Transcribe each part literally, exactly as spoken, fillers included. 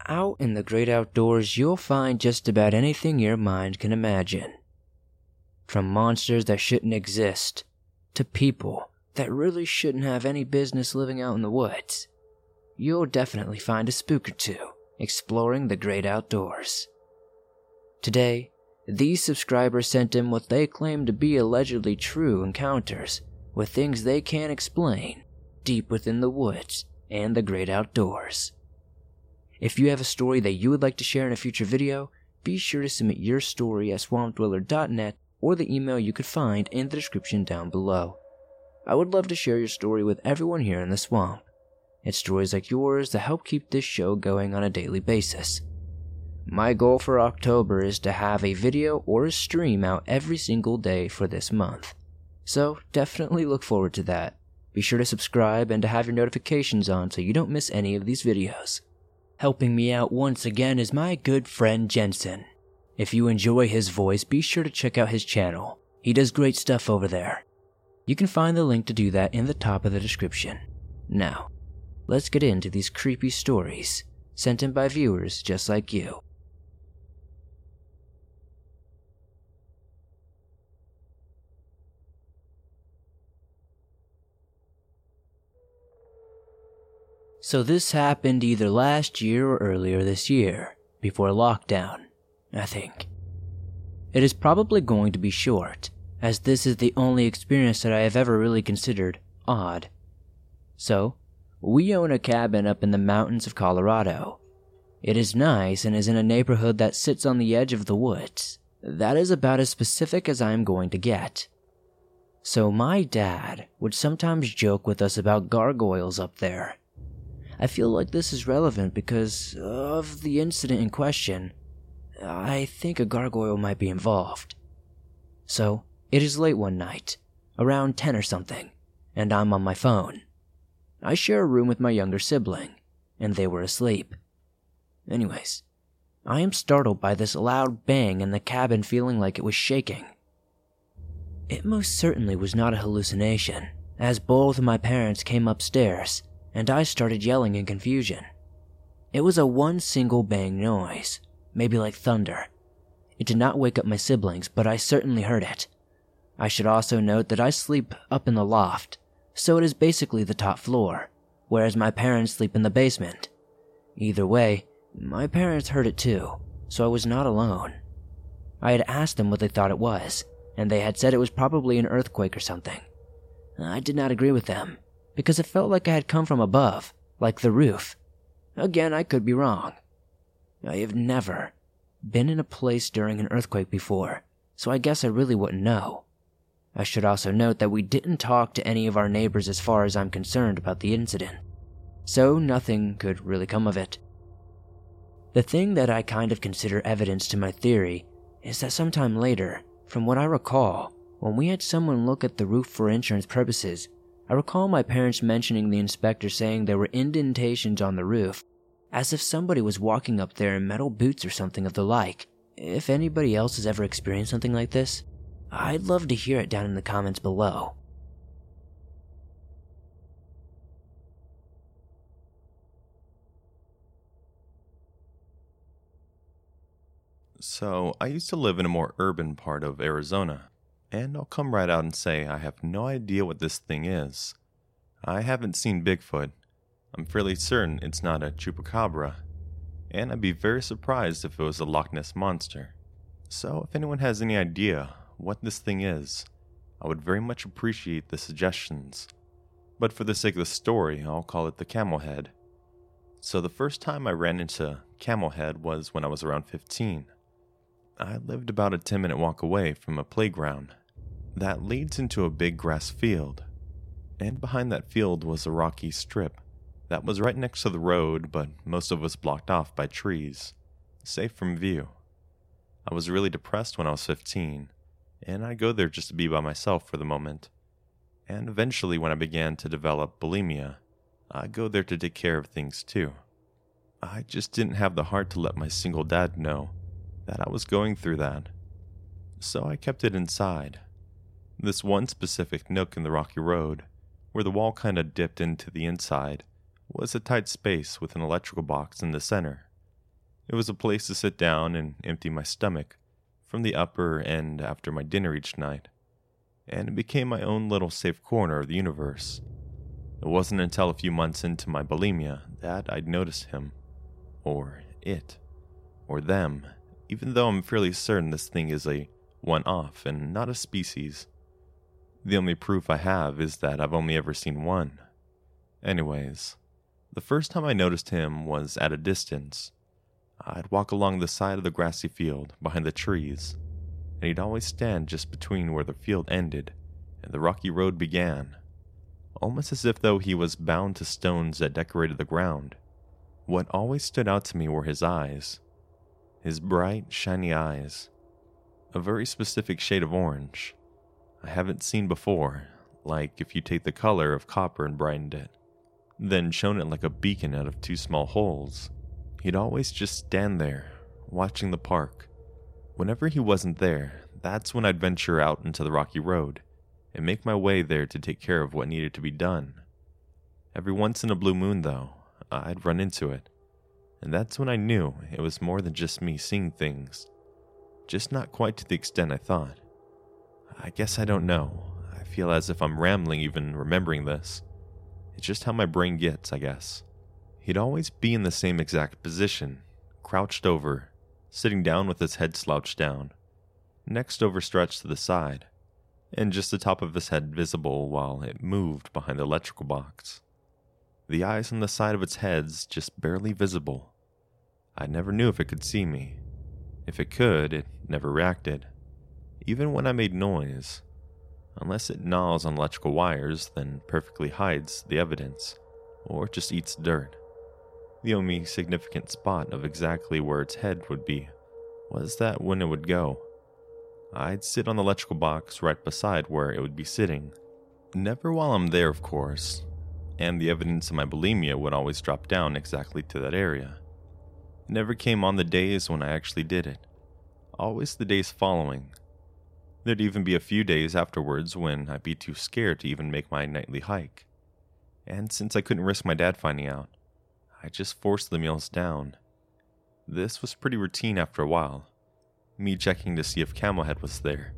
Out in the great outdoors, you'll find just about anything your mind can imagine. From monsters that shouldn't exist, to people that really shouldn't have any business living out in the woods. You'll definitely find a spook or two exploring the great outdoors. Today, these subscribers sent in what they claim to be allegedly true encounters with things they can't explain deep within the woods and the great outdoors. If you have a story that you would like to share in a future video, be sure to submit your story at swamp dweller dot net or the email you could find in the description down below. I would love to share your story with everyone here in the swamp. It's stories like yours that help keep this show going on a daily basis. My goal for October is to have a video or a stream out every single day for this month. So definitely look forward to that. Be sure to subscribe and to have your notifications on so you don't miss any of these videos. Helping me out once again is my good friend Jensen. If you enjoy his voice, be sure to check out his channel. He does great stuff over there. You can find the link to do that in the top of the description. Now, let's get into these creepy stories sent in by viewers just like you. So this happened either last year or earlier this year, before lockdown, I think. It is probably going to be short, as this is the only experience that I have ever really considered odd. So, we own a cabin up in the mountains of Colorado. It is nice and is in a neighborhood that sits on the edge of the woods. That is about as specific as I am going to get. So my dad would sometimes joke with us about gargoyles up there. I feel like this is relevant because of the incident in question. I think a gargoyle might be involved. So, it is late one night, around ten or something, and I'm on my phone. I share a room with my younger sibling, and they were asleep. Anyways, I am startled by this loud bang in the cabin, feeling like it was shaking. It most certainly was not a hallucination, as both of my parents came upstairs, and I started yelling in confusion. It was a one single bang noise, maybe like thunder. It did not wake up my siblings, but I certainly heard it. I should also note that I sleep up in the loft, so it is basically the top floor, whereas my parents sleep in the basement. Either way, my parents heard it too, so I was not alone. I had asked them what they thought it was, and they had said it was probably an earthquake or something. I did not agree with them, because it felt like I had come from above, like the roof. Again, I could be wrong. I have never been in a place during an earthquake before, so I guess I really wouldn't know. I should also note that we didn't talk to any of our neighbors as far as I'm concerned about the incident, so nothing could really come of it. The thing that I kind of consider evidence to my theory is that sometime later, from what I recall, when we had someone look at the roof for insurance purposes, I recall my parents mentioning the inspector saying there were indentations on the roof, as if somebody was walking up there in metal boots or something of the like. If anybody else has ever experienced something like this, I'd love to hear it down in the comments below. So, I used to live in a more urban part of Arizona, and I'll come right out and say I have no idea what this thing is. I haven't seen Bigfoot. I'm fairly certain it's not a chupacabra, and I'd be very surprised if it was a Loch Ness monster. So, if anyone has any idea what this thing is, I would very much appreciate the suggestions. But for the sake of the story, I'll call it the Camel Head. So the first time I ran into Camel Head was when I was around fifteen. I lived about a ten minute walk away from a playground that leads into a big grass field, and behind that field was a rocky strip that was right next to the road, but most of it was blocked off by trees, safe from view. I was really depressed when I was fifteen, and I'd go there just to be by myself for the moment. And eventually, when I began to develop bulimia, I'd go there to take care of things too. I just didn't have the heart to let my single dad know that I was going through that. So I kept it inside. This one specific nook in the rocky road, where the wall kind of dipped into the inside, was a tight space with an electrical box in the center. It was a place to sit down and empty my stomach from the upper end after my dinner each night, and it became my own little safe corner of the universe. It wasn't until a few months into my bulimia that I'd noticed him, or it, or them, even though I'm fairly certain this thing is a one-off and not a species. The only proof I have is that I've only ever seen one. Anyways, the first time I noticed him was at a distance. I'd walk along the side of the grassy field behind the trees, and he'd always stand just between where the field ended and the rocky road began, almost as if though he was bound to stones that decorated the ground. What always stood out to me were his eyes. His bright, shiny eyes. A very specific shade of orange I haven't seen before, like if you take the color of copper and brightened it, then shone it like a beacon out of two small holes. He'd always just stand there, watching the park. Whenever he wasn't there, that's when I'd venture out into the rocky road and make my way there to take care of what needed to be done. Every once in a blue moon, though, I'd run into it, and that's when I knew it was more than just me seeing things, just not quite to the extent I thought. I guess I don't know. I feel as if I'm rambling even remembering this. It's just how my brain gets, I guess. He'd always be in the same exact position, crouched over, sitting down with his head slouched down, next overstretched to the side, and just the top of his head visible while it moved behind the electrical box. The eyes on the side of its head's just barely visible. I never knew if it could see me. If it could, it never reacted. Even when I made noise. Unless it gnaws on electrical wires, then perfectly hides the evidence, or just eats dirt. The only significant spot of exactly where its head would be was that when it would go, I'd sit on the electrical box right beside where it would be sitting. Never while I'm there, of course, and the evidence of my bulimia would always drop down exactly to that area. It never came on the days when I actually did it. Always the days following. There'd even be a few days afterwards when I'd be too scared to even make my nightly hike. And since I couldn't risk my dad finding out, I just forced the meals down. This was pretty routine after a while, me checking to see if Camelhead was there.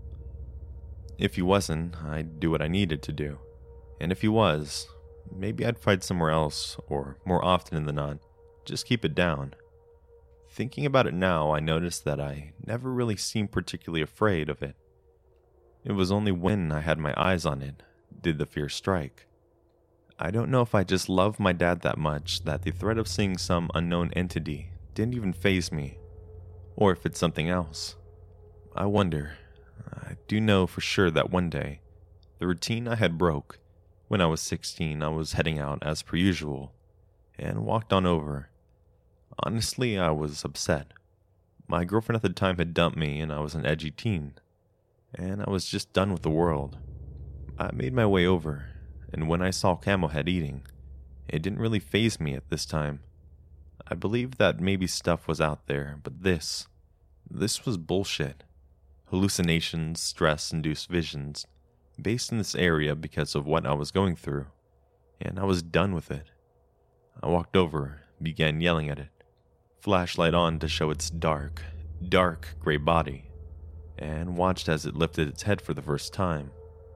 If he wasn't, I'd do what I needed to do. And if he was, maybe I'd fight somewhere else, or more often than not, just keep it down. Thinking about it now, I noticed that I never really seemed particularly afraid of it. It was only when I had my eyes on it did the fear strike. I don't know if I just loved my dad that much that the threat of seeing some unknown entity didn't even faze me, or if it's something else. I wonder. I do know for sure that one day, the routine I had broke. When I was sixteen, I was heading out as per usual, and walked on over. Honestly, I was upset. My girlfriend at the time had dumped me, and I was an edgy teen, and I was just done with the world. I made my way over, and when I saw Camelhead eating, it didn't really faze me at this time. I believed that maybe stuff was out there, but this, this was bullshit. Hallucinations, stress-induced visions, based in this area because of what I was going through, and I was done with it. I walked over, began yelling at it, flashlight on to show its dark, dark gray body, and watched as it lifted its head for the first time.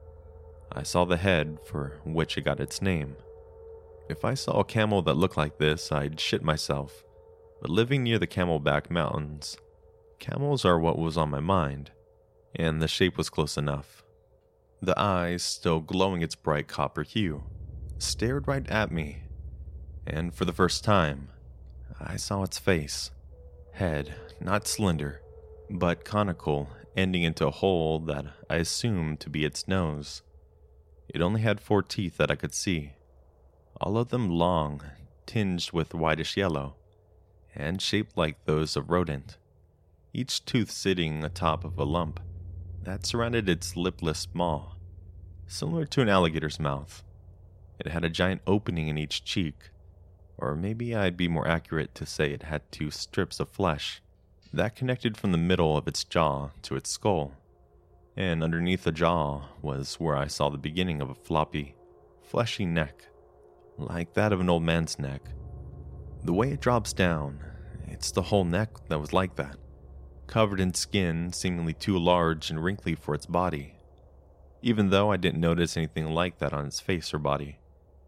I saw the head for which it got its name. If I saw a camel that looked like this, I'd shit myself. But living near the Camelback Mountains, camels are what was on my mind, and the shape was close enough. The eyes, still glowing its bright copper hue, stared right at me, and for the first time, I saw its face. Head, not slender, but conical, ending into a hole that I assumed to be its nose. It only had four teeth that I could see, all of them long, tinged with whitish yellow, and shaped like those of rodent, each tooth sitting atop of a lump that surrounded its lipless maw, similar to an alligator's mouth. It had a giant opening in each cheek, or maybe I'd be more accurate to say it had two strips of flesh that connected from the middle of its jaw to its skull, and underneath the jaw was where I saw the beginning of a floppy, fleshy neck, like that of an old man's neck. The way it drops down, it's the whole neck that was like that, covered in skin seemingly too large and wrinkly for its body, even though I didn't notice anything like that on its face or body.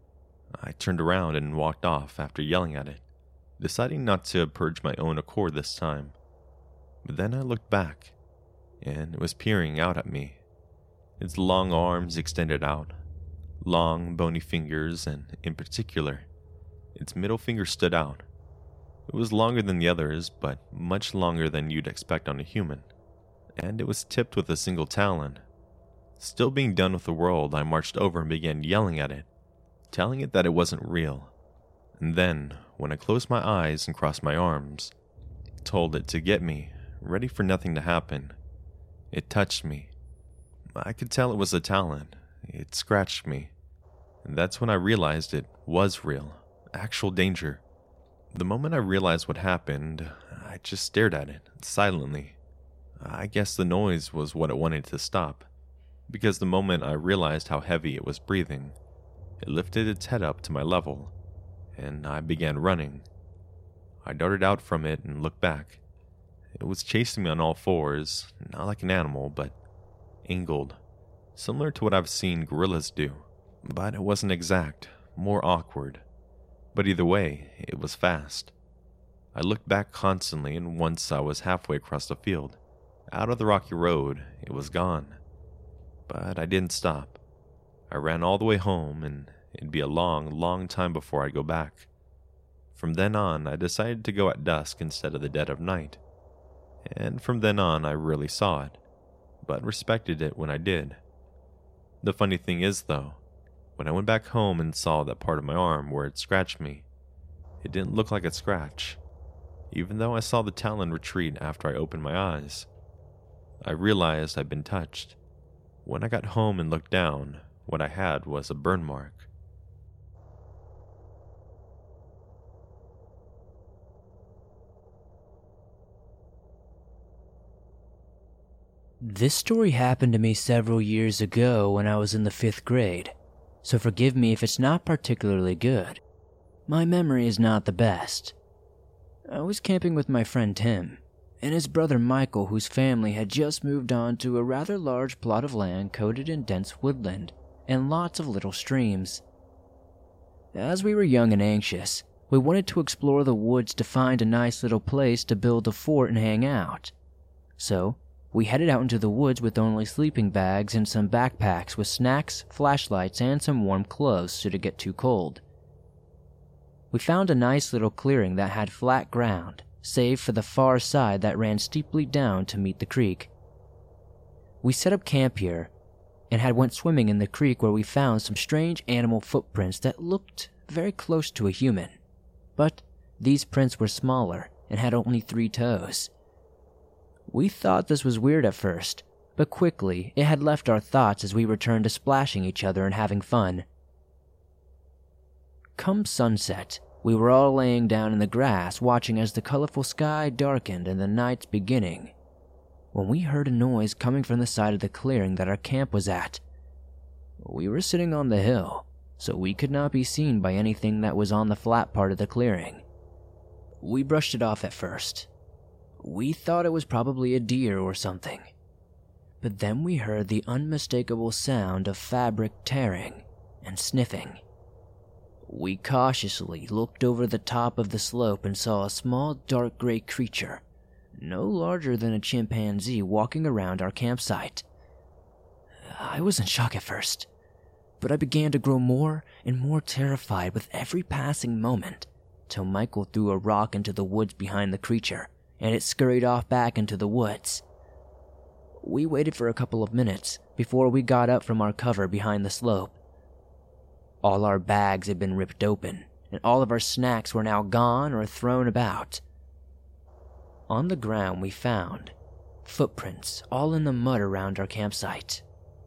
I turned around and walked off after yelling at it, deciding not to purge my own accord this time. But then I looked back, and it was peering out at me, its long arms extended out, long bony fingers, and in particular, its middle finger stood out. It was longer than the others, but much longer than you'd expect on a human, and it was tipped with a single talon. Still being done with the world, I marched over and began yelling at it, telling it that it wasn't real. And then, when I closed my eyes and crossed my arms, told it to get me, ready for nothing to happen. It touched me. I could tell it was a talon. It scratched me. And that's when I realized it was real, actual danger. The moment I realized what happened, I just stared at it, silently. I guess the noise was what it wanted to stop, because the moment I realized how heavy it was breathing, it lifted its head up to my level, and I began running. I darted out from it and looked back. It was chasing me on all fours, not like an animal, but angled, similar to what I've seen gorillas do. But it wasn't exact, more awkward. But either way, it was fast. I looked back constantly, and once I was halfway across the field, out of the rocky road, it was gone. But I didn't stop. I ran all the way home, and it'd be a long, long time before I'd go back. From then on, I decided to go at dusk instead of the dead of night. And from then on, I rarely saw it, but respected it when I did. The funny thing is, though, when I went back home and saw that part of my arm where it scratched me, it didn't look like a scratch, even though I saw the talon retreat after I opened my eyes. I realized I'd been touched. When I got home and looked down, what I had was a burn mark. This story happened to me several years ago when I was in the fifth grade, so forgive me if it's not particularly good. My memory is not the best. I was camping with my friend Tim and his brother Michael, whose family had just moved on to a rather large plot of land coated in dense woodland and lots of little streams. As we were young and anxious, we wanted to explore the woods to find a nice little place to build a fort and hang out. So, we headed out into the woods with only sleeping bags and some backpacks with snacks, flashlights, and some warm clothes should it get too cold. We found a nice little clearing that had flat ground, save for the far side that ran steeply down to meet the creek. We set up camp here and had went swimming in the creek where we found some strange animal footprints that looked very close to a human. But these prints were smaller and had only three toes. We thought this was weird at first, but quickly it had left our thoughts as we returned to splashing each other and having fun. Come sunset, we were all laying down in the grass watching as the colorful sky darkened and the night's beginning, when we heard a noise coming from the side of the clearing that our camp was at. We were sitting on the hill, so we could not be seen by anything that was on the flat part of the clearing. We brushed it off at first. We thought it was probably a deer or something. But then we heard the unmistakable sound of fabric tearing and sniffing. We cautiously looked over the top of the slope and saw a small dark gray creature, no larger than a chimpanzee, walking around our campsite. I was in shock at first, but I began to grow more and more terrified with every passing moment, till Michael threw a rock into the woods behind the creature, and it scurried off back into the woods. We waited for a couple of minutes before we got up from our cover behind the slope. All our bags had been ripped open, and all of our snacks were now gone or thrown about. On the ground we found footprints all in the mud around our campsite.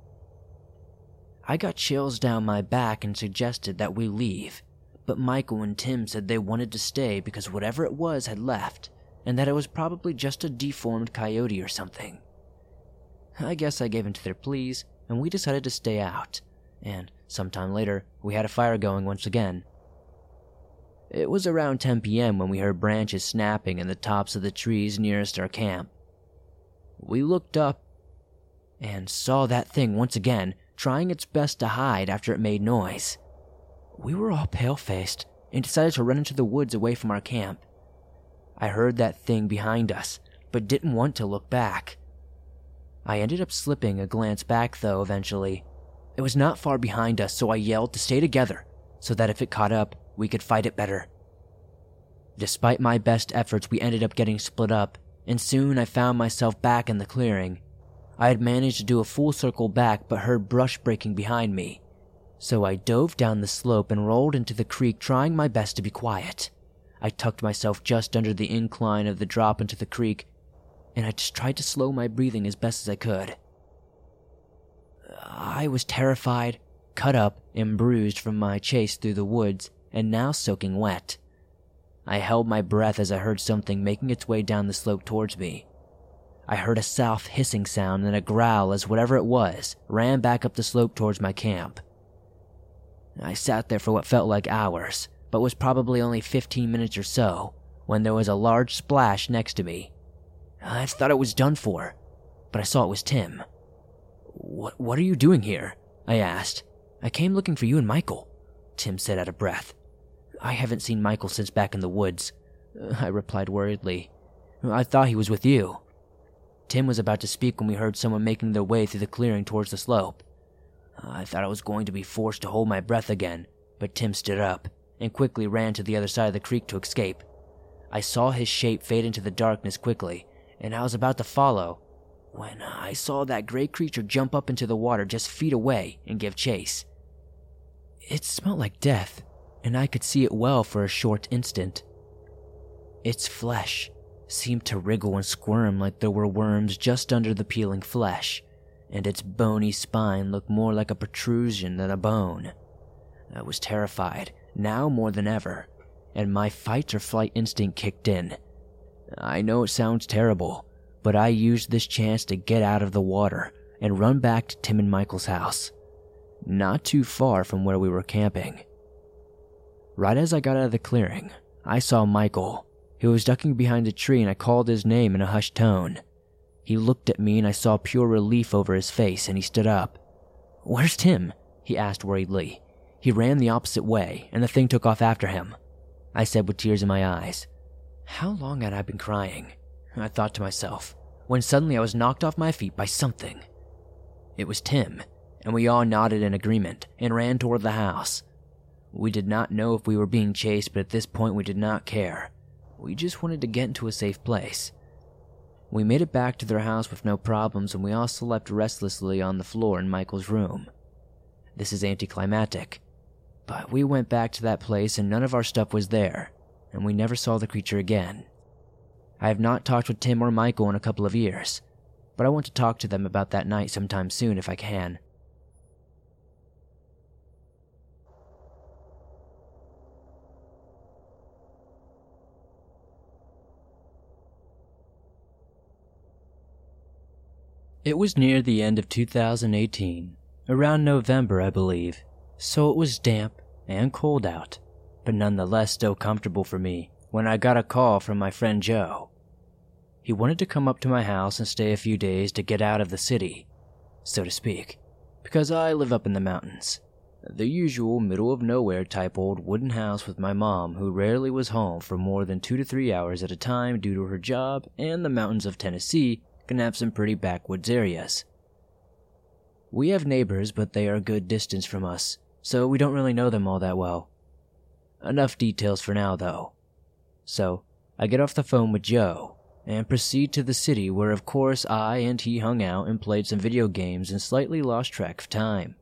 I got chills down my back and suggested that we leave, but Michael and Tim said they wanted to stay because whatever it was had left, and that it was probably just a deformed coyote or something. I guess I gave in to their pleas, and we decided to stay out, and sometime later we had a fire going once again. It was around ten p.m. when we heard branches snapping in the tops of the trees nearest our camp. We looked up and saw that thing once again, trying its best to hide after it made noise. We were all pale-faced and decided to run into the woods away from our camp. I heard that thing behind us, but didn't want to look back. I ended up slipping a glance back though eventually. It was not far behind us, so I yelled to stay together so that if it caught up, we could fight it better. Despite my best efforts, we ended up getting split up, and soon I found myself back in the clearing. I had managed to do a full circle back but heard brush breaking behind me, so I dove down the slope and rolled into the creek, trying my best to be quiet. I tucked myself just under the incline of the drop into the creek, and I just tried to slow my breathing as best as I could. I was terrified, cut up, and bruised from my chase through the woods, and now soaking wet. I held my breath as I heard something making its way down the slope towards me. I heard a soft hissing sound and a growl as whatever it was ran back up the slope towards my camp. I sat there for what felt like hours, but was probably only fifteen minutes or so, when there was a large splash next to me. I thought it was done for, but I saw it was Tim. What, what are you doing here? I asked. I came looking for you and Michael, Tim said out of breath. I haven't seen Michael since back in the woods, I replied worriedly. I thought he was with you. Tim was about to speak when we heard someone making their way through the clearing towards the slope. I thought I was going to be forced to hold my breath again, but Tim stood up and quickly ran to the other side of the creek to escape. I saw his shape fade into the darkness quickly, and I was about to follow when I saw that gray creature jump up into the water just feet away and give chase. It smelled like death, and I could see it well for a short instant. Its flesh seemed to wriggle and squirm like there were worms just under the peeling flesh, and its bony spine looked more like a protrusion than a bone. I was terrified, now more than ever, and my fight or flight instinct kicked in. I know it sounds terrible, but I used this chance to get out of the water and run back to Tim and Michael's house, not too far from where we were camping. Right as I got out of the clearing, I saw Michael. He was ducking behind a tree, and I called his name in a hushed tone. He looked at me and I saw pure relief over his face, and he stood up. "Where's Tim?" he asked worriedly. He ran the opposite way, and the thing took off after him, I said with tears in my eyes. How long had I been crying? I thought to myself, when suddenly I was knocked off my feet by something. It was Tim, and we all nodded in agreement and ran toward the house. We did not know if we were being chased, but at this point we did not care. We just wanted to get into a safe place. We made it back to their house with no problems, and we all slept restlessly on the floor in Michael's room. This is anticlimactic, but we went back to that place and none of our stuff was there, and we never saw the creature again. I have not talked with Tim or Michael in a couple of years, but I want to talk to them about that night sometime soon if I can. It was near the end of two thousand eighteen, around November I believe, so it was damp and cold out, but nonetheless still comfortable for me when I got a call from my friend Joe. He wanted to come up to my house and stay a few days to get out of the city, so to speak, because I live up in the mountains. The usual middle-of-nowhere type old wooden house with my mom, who rarely was home for more than two to three hours at a time due to her job, and the mountains of Tennessee can have some pretty backwoods areas. We have neighbors, but they are a good distance from us, so we don't really know them all that well. Enough details for now, though. So, I get off the phone with Joe, and proceed to the city where of course I and he hung out and played some video games and slightly lost track of time.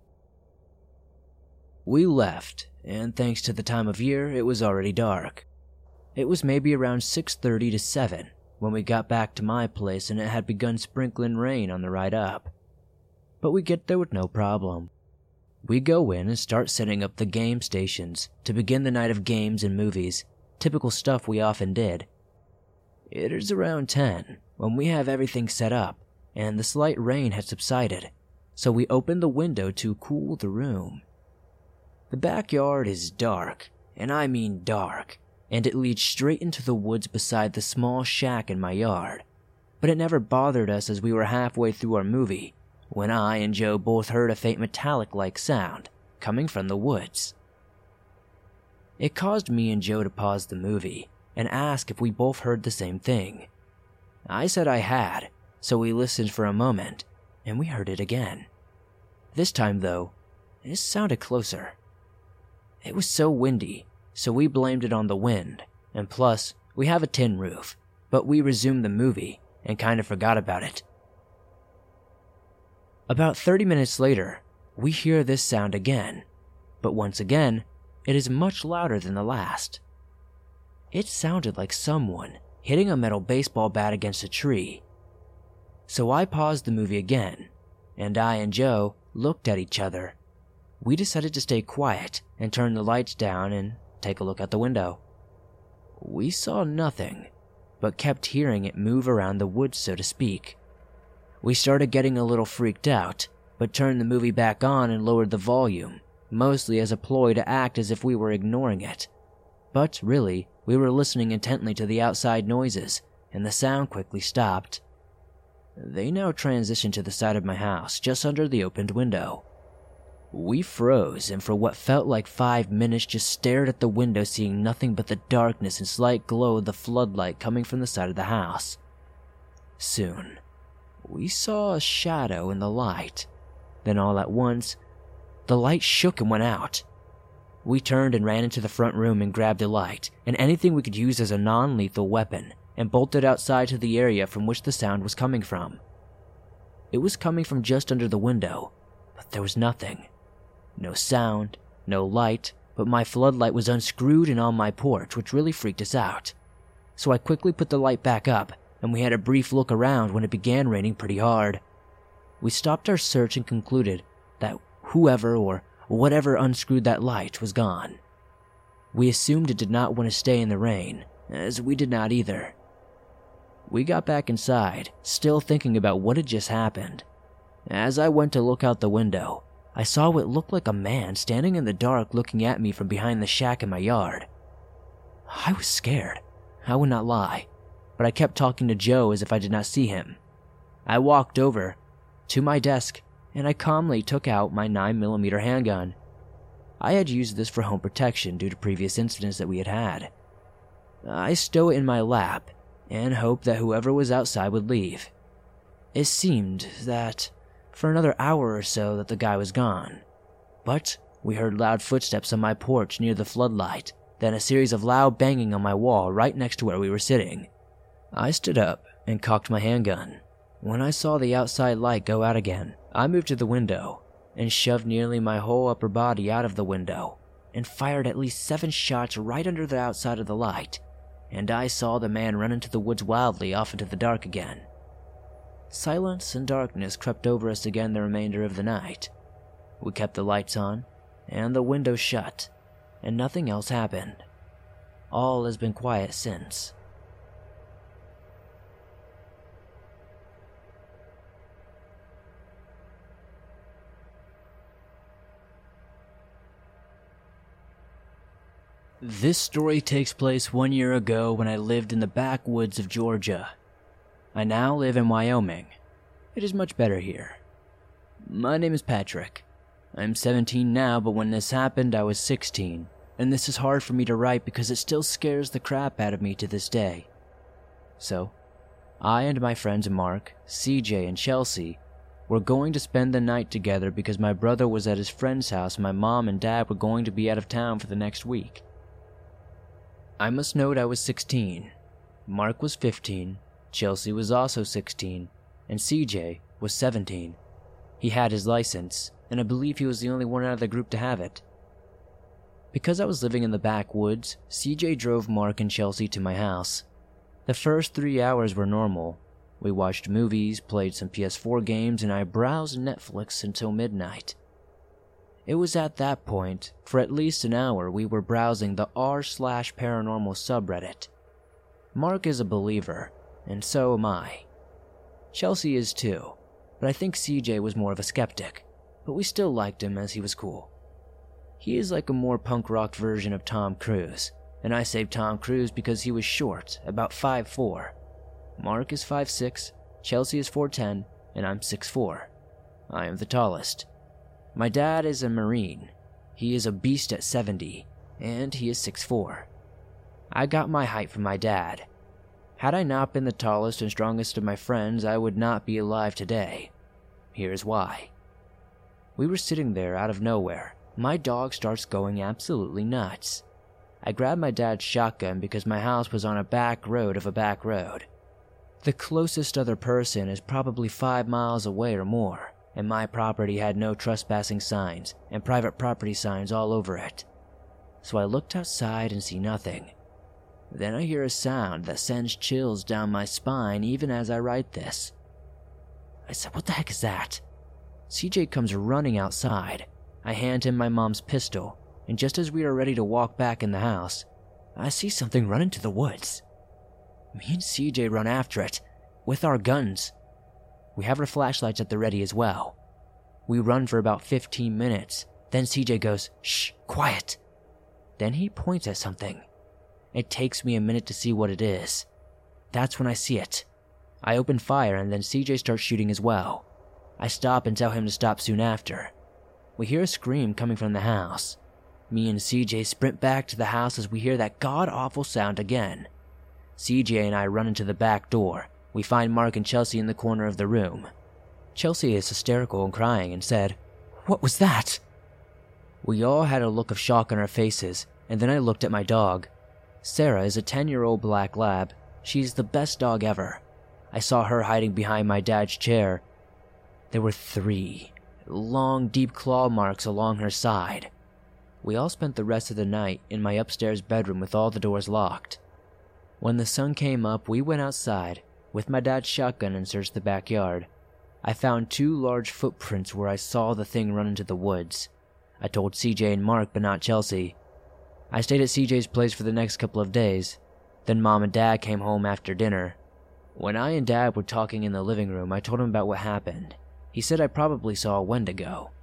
We left, and thanks to the time of year, it was already dark. It was maybe around six thirty to seven when we got back to my place, and it had begun sprinkling rain on the ride up. But we get there with no problem. We go in and start setting up the game stations to begin the night of games and movies, typical stuff we often did. It is around ten when we have everything set up, and the slight rain had subsided, so we open the window to cool the room. The backyard is dark, and I mean dark, and it leads straight into the woods beside the small shack in my yard. But it never bothered us as we were halfway through our movie when I and Joe both heard a faint metallic-like sound coming from the woods. It caused me and Joe to pause the movie and ask if we both heard the same thing. I said I had, so we listened for a moment, and we heard it again. This time, though, it sounded closer. It was so windy, so we blamed it on the wind, and plus, we have a tin roof, but we resumed the movie and kind of forgot about it. About thirty minutes later, we hear this sound again, but once again, it is much louder than the last. It sounded like someone hitting a metal baseball bat against a tree. So I paused the movie again, and I and Joe looked at each other. We decided to stay quiet and turn the lights down and take a look out the window. We saw nothing, but kept hearing it move around the woods, so to speak. We started getting a little freaked out, but turned the movie back on and lowered the volume, mostly as a ploy to act as if we were ignoring it. But really, we were listening intently to the outside noises, and the sound quickly stopped. They now transitioned to the side of my house, just under the opened window. We froze, and for what felt like five minutes just stared at the window, seeing nothing but the darkness and slight glow of the floodlight coming from the side of the house. Soon, we saw a shadow in the light. Then all at once, the light shook and went out. We turned and ran into the front room and grabbed a light and anything we could use as a non-lethal weapon and bolted outside to the area from which the sound was coming from. It was coming from just under the window, but there was nothing. No sound, no light, but my floodlight was unscrewed and on my porch, which really freaked us out. So I quickly put the light back up, and we had a brief look around when it began raining pretty hard. We stopped our search and concluded that whoever or whatever unscrewed that light was gone. We assumed it did not want to stay in the rain, as we did not either. We got back inside, still thinking about what had just happened. As I went to look out the window, I saw what looked like a man standing in the dark looking at me from behind the shack in my yard. I was scared, I would not lie, but I kept talking to Joe as if I did not see him. I walked over to my desk and I calmly took out my nine millimeter handgun. I had used this for home protection due to previous incidents that we had had. I stow it in my lap and hoped that whoever was outside would leave. It seemed that for another hour or so that the guy was gone, but we heard loud footsteps on my porch near the floodlight, then a series of loud banging on my wall right next to where we were sitting. I stood up and cocked my handgun. When I saw the outside light go out again, I moved to the window and shoved nearly my whole upper body out of the window and fired at least seven shots right under the outside of the light, and I saw the man run into the woods wildly off into the dark again. Silence and darkness crept over us again the remainder of the night. We kept the lights on and the window shut, and nothing else happened. All has been quiet since. This story takes place one year ago when I lived in the backwoods of Georgia. I now live in Wyoming. It is much better here. My name is Patrick. I'm seventeen now, but when this happened, I was sixteen, and this is hard for me to write because it still scares the crap out of me to this day. So, I and my friends Mark, C J, and Chelsea were going to spend the night together because my brother was at his friend's house and my mom and dad were going to be out of town for the next week. I must note I was sixteen. Mark was fifteen. Chelsea was also sixteen, and C J was seventeen. He had his license, and I believe he was the only one out of the group to have it. Because I was living in the backwoods, C J drove Mark and Chelsea to my house. The first three hours were normal. We watched movies, played some P S four games, and I browsed Netflix until midnight. It was at that point, for at least an hour, we were browsing the r slash paranormal subreddit. Mark is a believer, and so am I. Chelsea is too, but I think C J was more of a skeptic, but we still liked him as he was cool. He is like a more punk rock version of Tom Cruise, and I say Tom Cruise because he was short, about five foot four. Mark is five foot six, Chelsea is four foot ten, and I'm six foot four. I am the tallest. My dad is a Marine. He is a beast at seventy, and he is six foot four. I got my height from my dad. Had I not been the tallest and strongest of my friends, I would not be alive today. Here's why. We were sitting there out of nowhere. My dog starts going absolutely nuts. I grabbed my dad's shotgun because my house was on a back road of a back road. The closest other person is probably five miles away or more, and my property had no trespassing signs and private property signs all over it. So I looked outside and see nothing. Then I hear a sound that sends chills down my spine even as I write this. I said, "What the heck is that?" C J comes running outside. I hand him my mom's pistol, and just as we are ready to walk back in the house, I see something run into the woods. Me and C J run after it, with our guns. We have our flashlights at the ready as well. We run for about fifteen minutes, then C J goes, "Shh, quiet." Then he points at something. It takes me a minute to see what it is. That's when I see it. I open fire and then C J starts shooting as well. I stop and tell him to stop soon after. We hear a scream coming from the house. Me and C J sprint back to the house as we hear that god-awful sound again. C J and I run into the back door. We find Mark and Chelsea in the corner of the room. Chelsea is hysterical and crying and said, "What was that?" We all had a look of shock on our faces, and then I looked at my dog. Sarah is a ten-year-old black lab. She's the best dog ever. I saw her hiding behind my dad's chair. There were three long, deep claw marks along her side. We all spent the rest of the night in my upstairs bedroom with all the doors locked. When the sun came up, we went outside with my dad's shotgun and searched the backyard. I found two large footprints where I saw the thing run into the woods. I told C J and Mark, but not Chelsea. I stayed at C J's place for the next couple of days. Then Mom and Dad came home after dinner. When I and Dad were talking in the living room, I told him about what happened. He said I probably saw a Wendigo.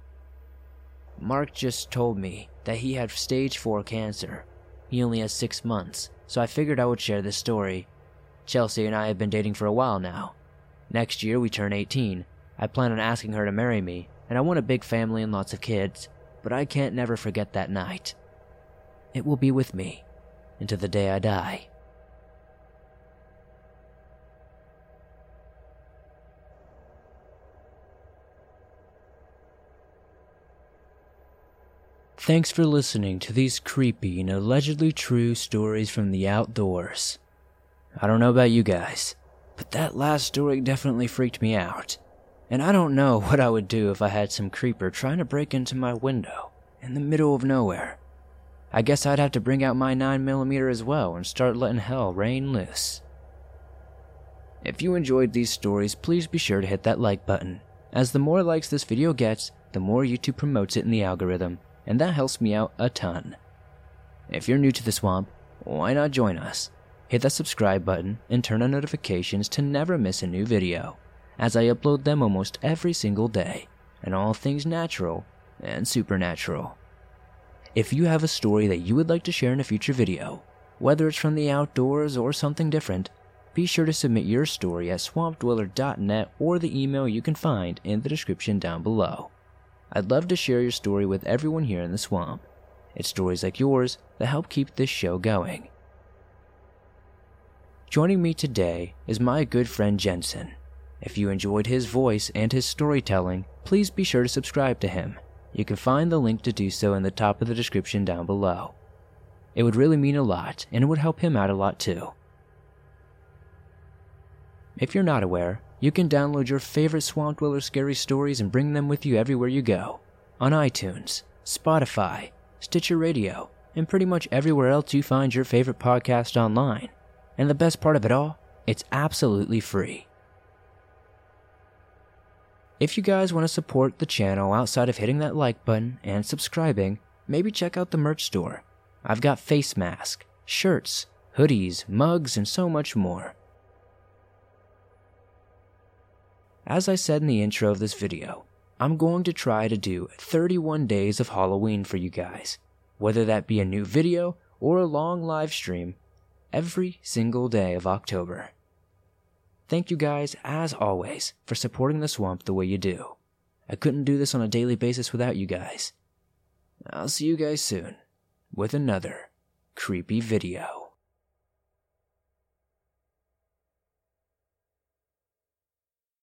Mark just told me that he had stage four cancer. He only has six months, so I figured I would share this story. Chelsea and I have been dating for a while now. Next year we turn eighteen. I plan on asking her to marry me, and I want a big family and lots of kids, but I can't never forget that night. It will be with me until the day I die. Thanks for listening to these creepy and allegedly true stories from the outdoors. I don't know about you guys, but that last story definitely freaked me out. And I don't know what I would do if I had some creeper trying to break into my window in the middle of nowhere. I guess I'd have to bring out my nine millimeter as well and start letting hell rain loose. If you enjoyed these stories, please be sure to hit that like button, as the more likes this video gets, the more YouTube promotes it in the algorithm, and that helps me out a ton. If you're new to the swamp, why not join us? Hit that subscribe button and turn on notifications to never miss a new video, as I upload them almost every single day, and all things natural and supernatural. If you have a story that you would like to share in a future video, whether it's from the outdoors or something different, be sure to submit your story at swamp dweller dot net or the email you can find in the description down below. I'd love to share your story with everyone here in the swamp. It's stories like yours that help keep this show going. Joining me today is my good friend Jensen. If you enjoyed his voice and his storytelling, please be sure to subscribe to him. You can find the link to do so in the top of the description down below. It would really mean a lot, and it would help him out a lot too. If you're not aware, you can download your favorite Swamp Dweller scary stories and bring them with you everywhere you go. On iTunes, Spotify, Stitcher Radio, and pretty much everywhere else you find your favorite podcast online. And the best part of it all, it's absolutely free. If you guys want to support the channel outside of hitting that like button and subscribing, maybe check out the merch store. I've got face masks, shirts, hoodies, mugs, and so much more. As I said in the intro of this video, I'm going to try to do thirty-one days of Halloween for you guys, whether that be a new video or a long live stream every single day of October. Thank you guys, as always, for supporting the swamp the way you do. I couldn't do this on a daily basis without you guys. I'll see you guys soon with another creepy video.